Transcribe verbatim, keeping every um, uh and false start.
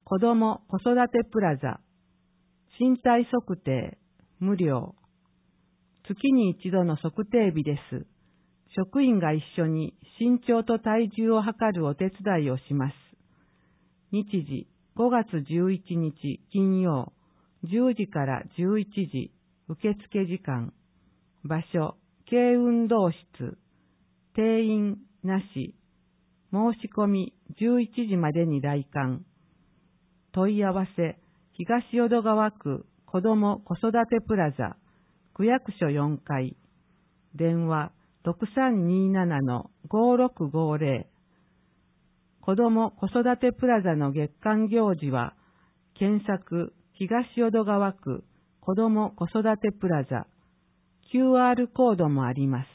子ども子育てプラザ、身体測定、無料。月に一度の測定日です。職員が一緒に身長と体重を測るお手伝いをします。日時、ごがつじゅういちにち金曜、じゅうじからじゅういちじ、受付時間。場所、軽運動室。定員なし。申し込みじゅういちじまでに来館。問い合わせ、東淀川区子ども子育てプラザ、区役所よんかい。電話ろくさんにーななのごろくごぜろ。子ども子育てプラザの月間行事は、検索東淀川区子ども子育てプラザ、キューアール コードもあります。